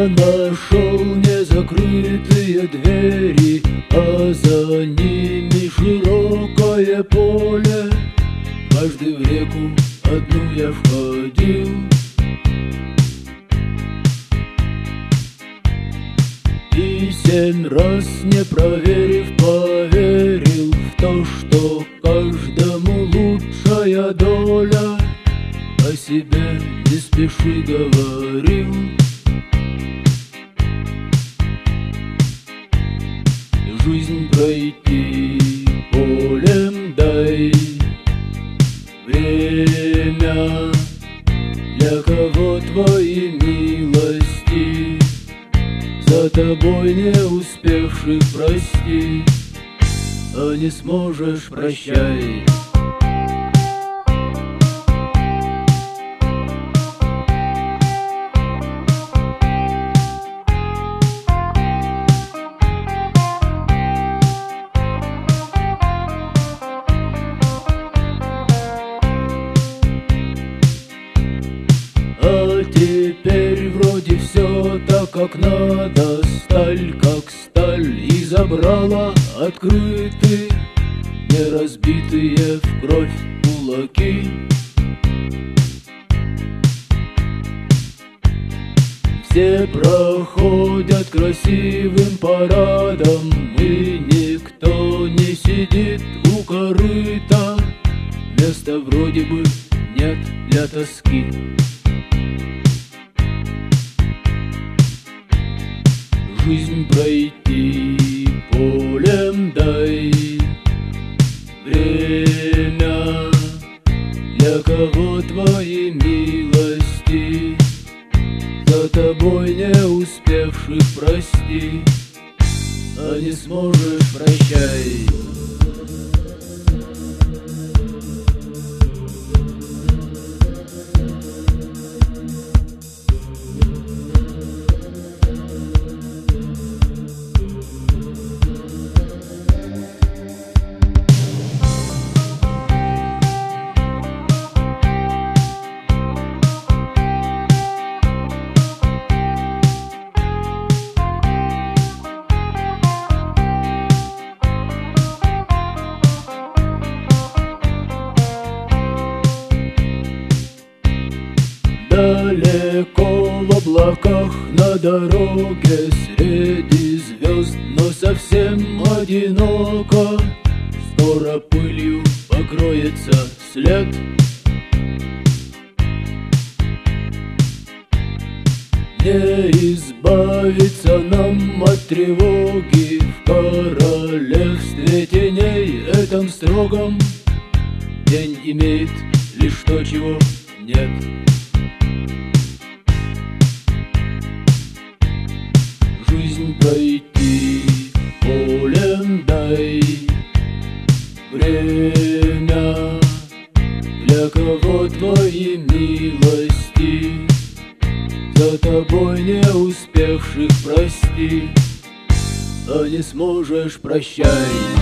Я нашел незакрытые двери, а за ними широкое поле. Дважды в реку одну я входил, и 7 раз, не проверив, поверил в то, что каждому лучшая доля. О себе не спеши, говорил. Жизнь пройти полем дай время. Для кого твои милости, за тобой не успевших прости. А не сможешь, прощай. А теперь вроде все так, как надо. Сталь, как сталь, и забрала открыты не разбитые в кровь кулаки. Все проходят красивым парадом, и никто не сидит у корыта. Места вроде бы нет для тоски. Жизнь пройти полем дай время. Для кого твои милости, за тобой не успевших прости. А не сможешь, прощай. Далеко в облаках на дороге, среди звезд, но совсем одиноко. Скоро пылью покроется след. Не избавиться нам от тревоги в королевстве теней этом строгом. День имеет лишь то, чего нет. Жизнь пройти полем дай время. Для кого твои милости, за тобой не успевших прости. А не сможешь, прощай.